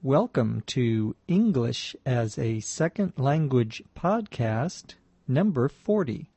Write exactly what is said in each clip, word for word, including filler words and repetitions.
Welcome to English as a Second Language podcast number forty.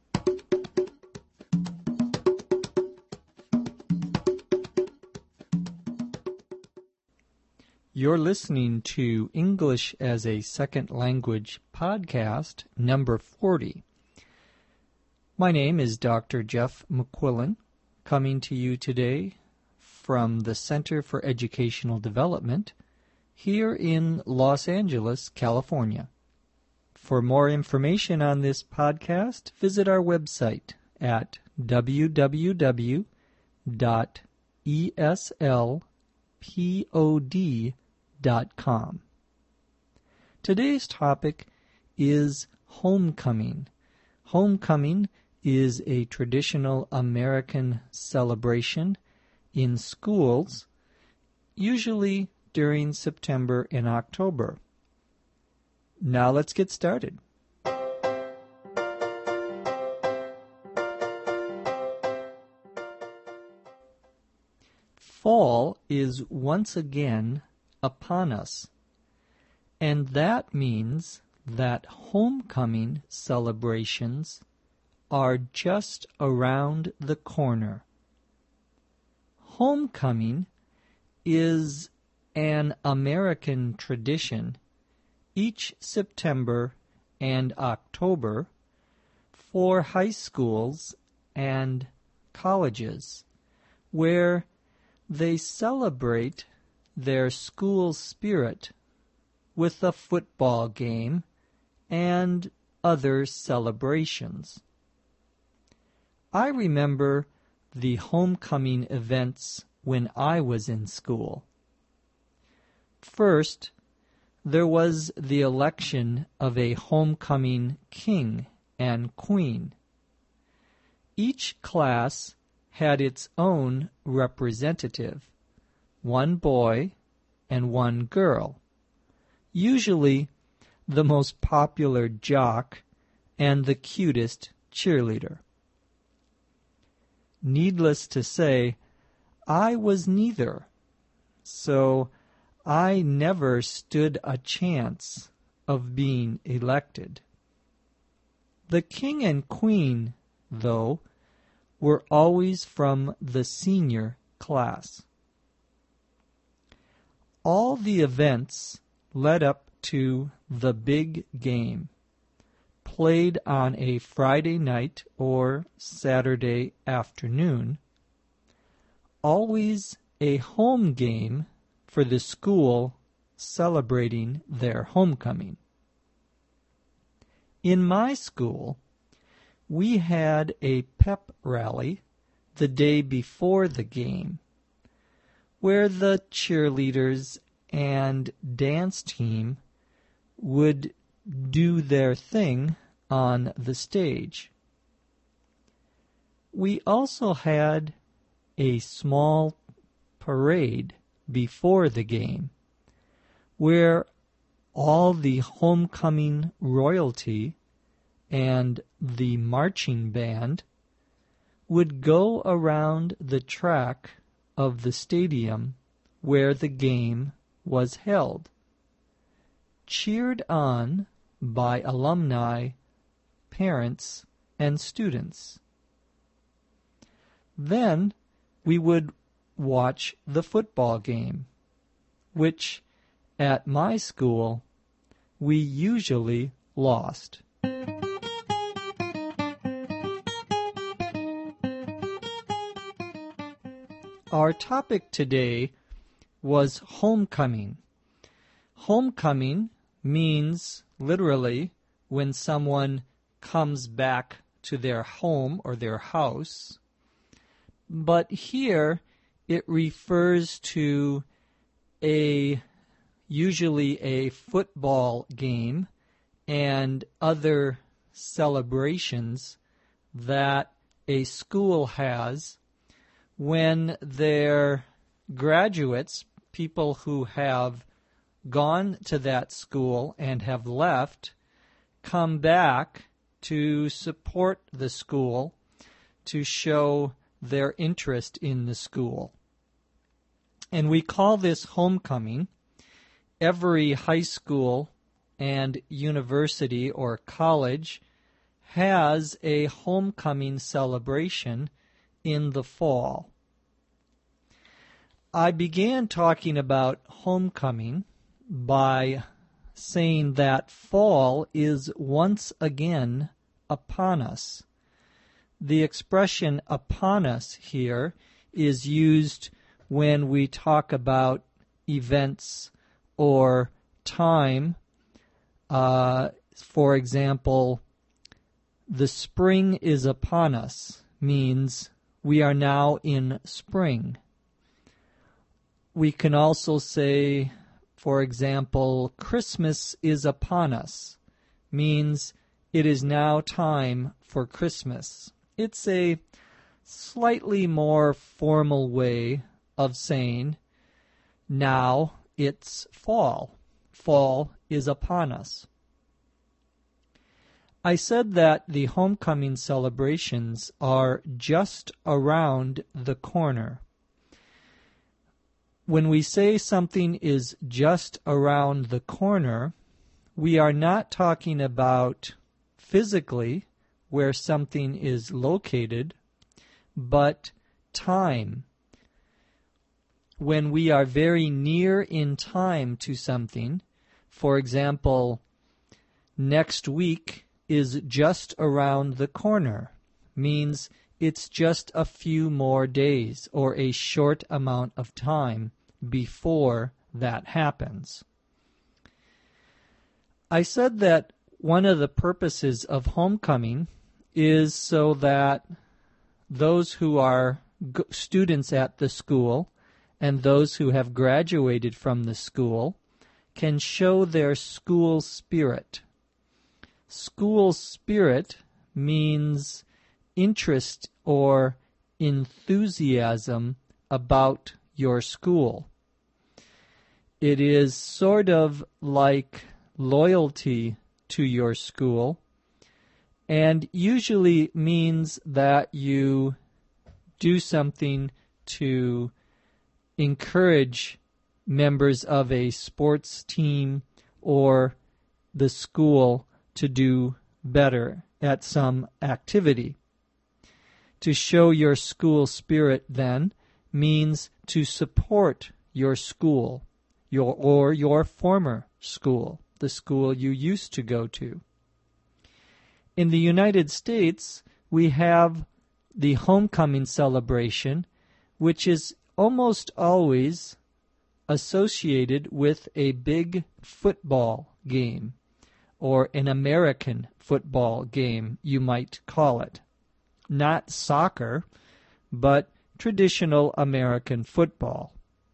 You're listening to English as a Second Language podcast number forty. My name is Doctor Jeff McQuillan, coming to you today from the Center for Educational Development here in Los Angeles, California. For more information on this podcast, visit our website at w w w dot e s l pod dot com. Today's topic is homecoming. Homecoming is a traditional American celebration in schools, usually during September and October. Now let's get started. Fall is once again upon us, and that means that homecoming celebrations are just around the corner. Homecoming is an American tradition each September and October for high schools and colleges, where they celebrate their school spirit with a football game and other celebrations. I remember the homecoming events when I was in school. First, there was the election of a homecoming king and queen. Each class had its own representative, one boy and one girl, usually the most popular jock and the cutest cheerleader. Needless to say, I was neither, so I never stood a chance of being elected. The king and queen, though, were always from the senior class. All the events led up to the big game, played on a Friday night or Saturday afternoon, always a home game for the school celebrating their homecoming. In my school, we had a pep rally the day before the game, where the cheerleaders and dance team would do their thing on the stage. We also had a small parade before the game, where all the homecoming royalty and the marching band would go around the track of the stadium where the game was held, cheered on by alumni, parents, and students. Then we would watch the football game, which at my school we usually lost. Our topic today was homecoming. Homecoming means literally when someone comes back to their home or their house, but here it refers to a usually a football game and other celebrations that a school has when their graduates, people who have gone to that school and have left, come back to support the school, to show their interest in the school. And we call this homecoming, every high school and university or college has a homecoming celebration in the fall. I began talking about homecoming by saying that fall is once again upon us. The expression upon us here is used when we talk about events or time. Uh, for example, the spring is upon us means we are now in spring. We can also say, for example, Christmas is upon us means it is now time for Christmas. It's a slightly more formal way of saying now it's fall. Fall is upon us. I said that the homecoming celebrations are just around the corner. When we say something is just around the corner, we are not talking about physically where something is located, but time. When we are very near in time to something, for example, next week is just around the corner, means it's just a few more days or a short amount of time before that happens. I said that one of the purposes of homecoming is so that those who are g- students at the school and those who have graduated from the school can show their school spirit. School spirit means interest or enthusiasm about your school. It is sort of like loyalty to your school, and usually means that you do something to encourage members of a sports team or the school to do better at some activity. To show your school spirit, then, means to support your school, your or your former school, the school you used to go to. In the United States, we have the homecoming celebration, which is almost always associated with a big football game, or an American football game, you might call it. Not soccer, but traditional American football.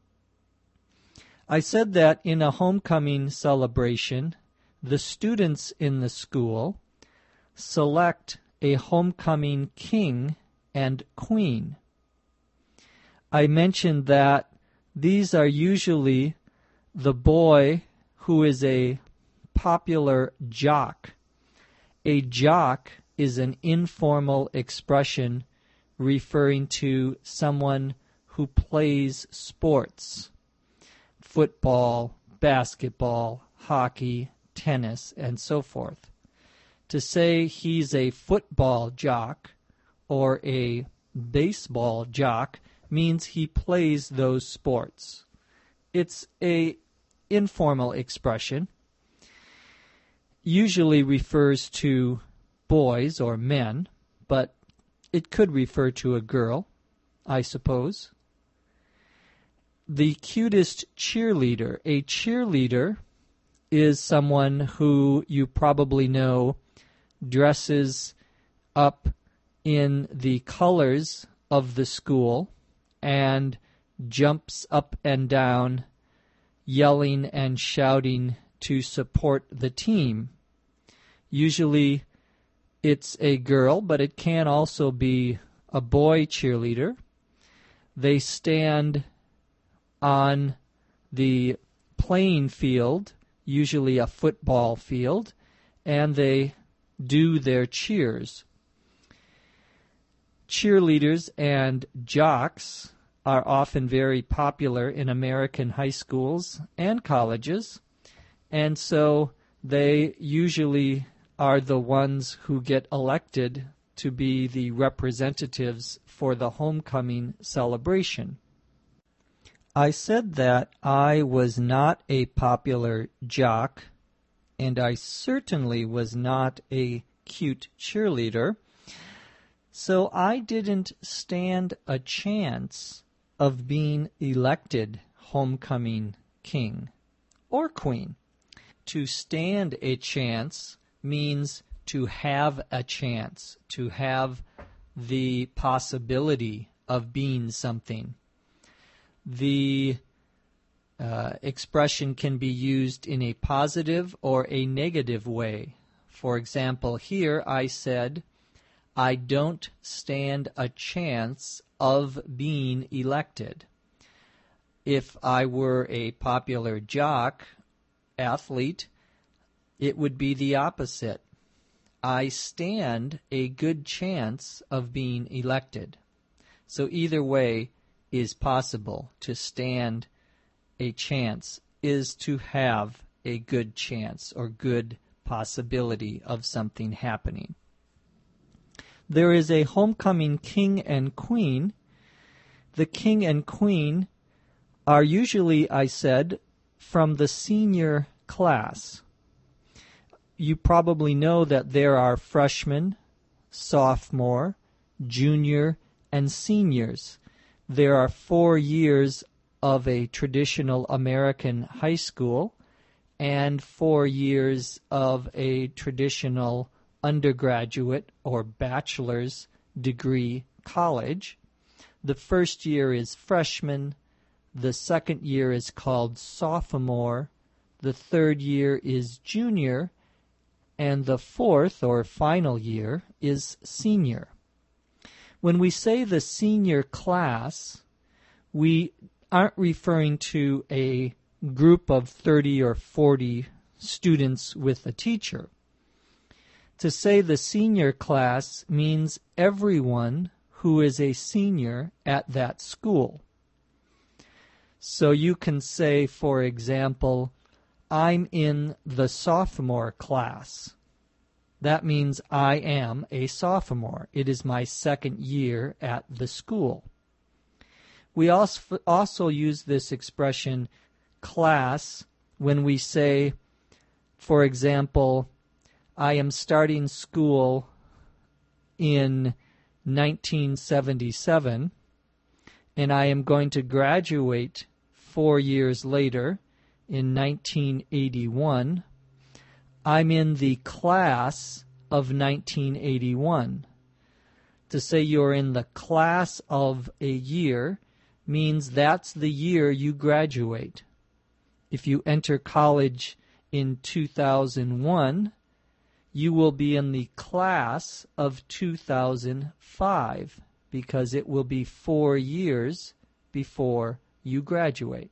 I said that in a homecoming celebration, the students in the school select a homecoming king and queen. I mentioned that these are usually the boy who is a popular jock. A jock is an informal expression referring to someone who plays sports, football, basketball, hockey, tennis, and so forth. To say he's a football jock or a baseball jock means he plays those sports. It's a informal expression. Usually refers to boys or men, but it could refer to a girl, I suppose. The cutest cheerleader. A cheerleader is someone who you probably know dresses up in the colors of the school and jumps up and down, yelling and shouting to support the team. Usually it's a girl, but it can also be a boy cheerleader. They stand on the playing field, usually a football field, and they do their cheers. Cheerleaders and jocks are often very popular in American high schools and colleges, and so they usually are the ones who get elected to be the representatives for the homecoming celebration. I said that I was not a popular jock, and I certainly was not a cute cheerleader, so I didn't stand a chance of being elected homecoming king or queen. To stand a chance means to have a chance, to have the possibility of being something. The uh, expression can be used in a positive or a negative way. For example, here I said, I don't stand a chance of being elected. If I were a popular jock, athlete, it would be the opposite. I stand a good chance of being elected. So either way is possible. To stand a chance is to have a good chance or good possibility of something happening. There is a homecoming king and queen. The king and queen are usually, I said, from the senior class. You probably know that there are freshmen, sophomore, junior, and seniors. There are four years of a traditional American high school and four years of a traditional undergraduate or bachelor's degree college. The first year is freshman, the second year is called sophomore, the third year is junior, and the fourth or final year is senior. When we say the senior class, we aren't referring to a group of thirty or forty students with a teacher. To say the senior class means everyone who is a senior at that school. So you can say, for example, I'm in the sophomore class. That means I am a sophomore. It is my second year at the school. We also, also use this expression class when we say, for example, I am starting school in nineteen seventy-seven, and I am going to graduate four years later in nineteen eighty-one. I'm in the class of nineteen eighty-one. To say you're in the class of a year means that's the year you graduate. If you enter college in two thousand one, you will be in the class of two thousand five because it will be four years before you graduate.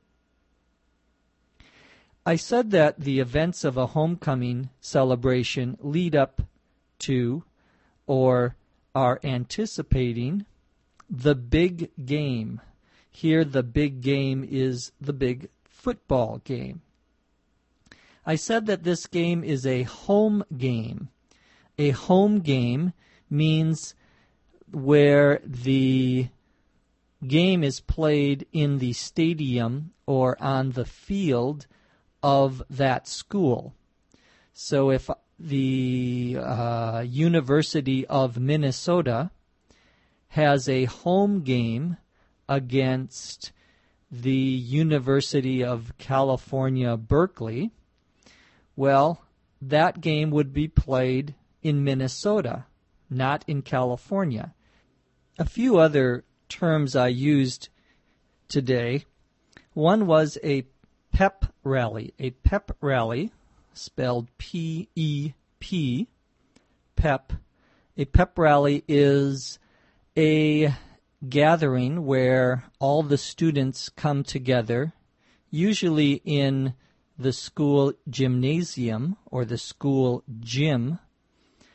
I said that the events of a homecoming celebration lead up to or are anticipating the big game. Here the big game is the big football game. I said that this game is a home game. A home game means where the game is played in the stadium or on the field of that school. So if the uh, University of Minnesota has a home game against the University of California, Berkeley, well, that game would be played in Minnesota, not in California. A few other terms I used today. One was a pep rally. A pep rally, spelled P E P, pep. A pep rally is a gathering where all the students come together, usually in the school gymnasium or the school gym,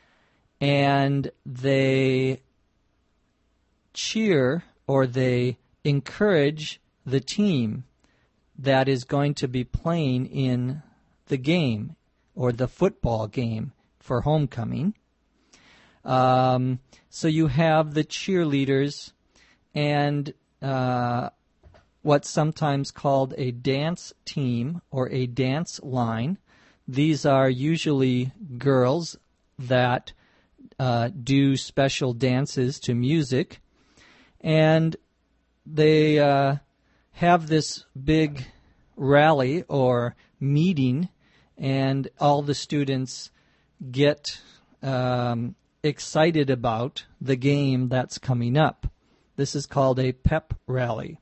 and they cheer or they encourage the team that is going to be playing in the game or the football game for homecoming. Um, so you have the cheerleaders and uh, what's sometimes called a dance team or a dance line. These are usually girls that uh, do special dances to music, and they uh, have this big rally or meeting, and all the students get um, excited about the game that's coming up. This is called a pep rally.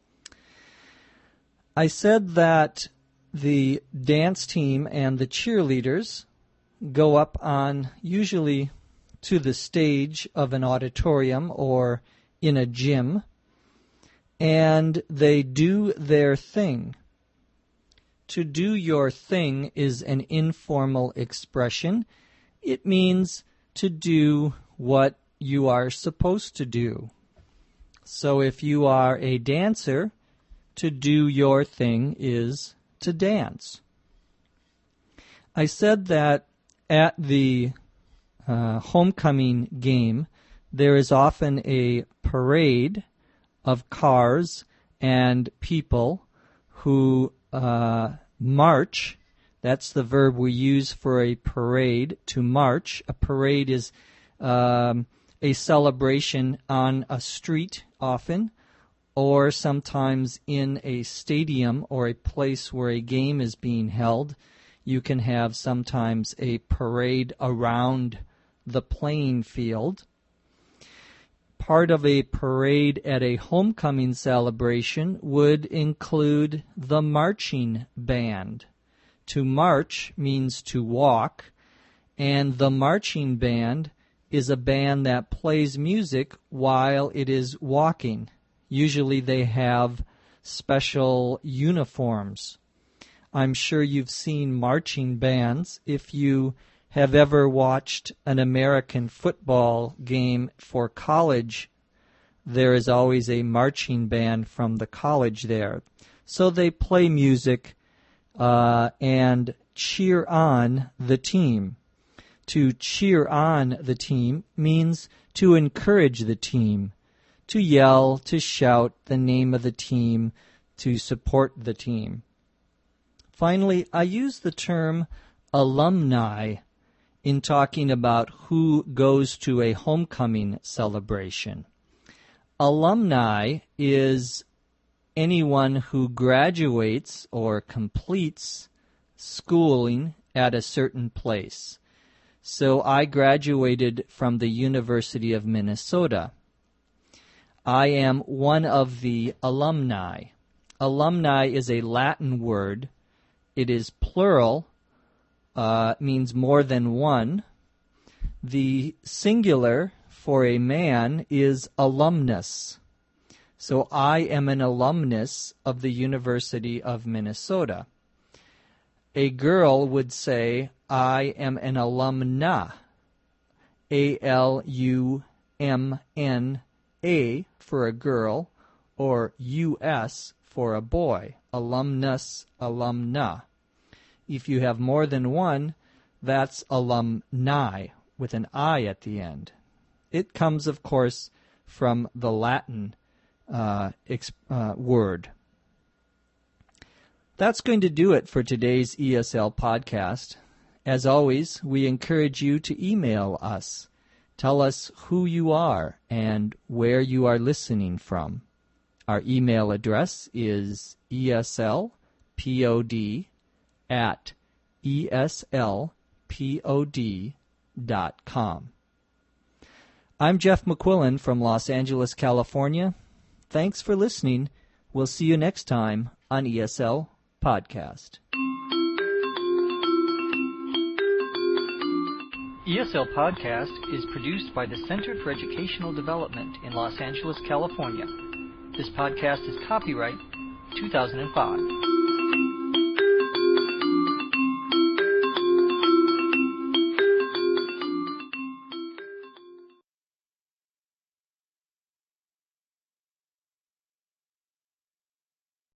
I said that the dance team and the cheerleaders go up on usually to the stage of an auditorium or in a gym, and they do their thing. To do your thing is an informal expression. It means to do what you are supposed to do. So if you are a dancer, to do your thing is to dance. I said that at the uh, homecoming game, there is often a parade of cars and people who uh, march. That's the verb we use for a parade, to march. A parade is um, a celebration on a street often, or sometimes in a stadium or a place where a game is being held. You can have sometimes a parade around the playing field. Part of a parade at a homecoming celebration would include the marching band. To march means to walk, and the marching band is a band that plays music while it is walking. Usually they have special uniforms. I'm sure you've seen marching bands. If you have ever watched an American football game for college, there is always a marching band from the college there. So they play music uh, and cheer on the team. To cheer on the team means to encourage the team, to yell, to shout the name of the team, to support the team. Finally, I use the term alumni in talking about who goes to a homecoming celebration. Alumni is anyone who graduates or completes schooling at a certain place. So I graduated from the University of Minnesota. I am one of the alumni. Alumni is a Latin word. It is plural, uh, means more than one. The singular for a man is alumnus. So I am an alumnus of the University of Minnesota. A girl would say, I am an alumna. A L U M N A for a girl, or U S for a boy. Alumnus, alumna. If you have more than one, that's alumni with an I at the end. It comes, of course, from the Latin uh, exp- uh, word. That's going to do it for today's E S L podcast. As always, we encourage you to email us. Tell us who you are and where you are listening from. Our email address is eslpod at eslpod dot com. I'm Jeff McQuillan from Los Angeles, California. Thanks for listening. We'll see you next time on E S L Podcast. E S L Podcast is produced by the Center for Educational Development in Los Angeles, California. This podcast is copyright two thousand five.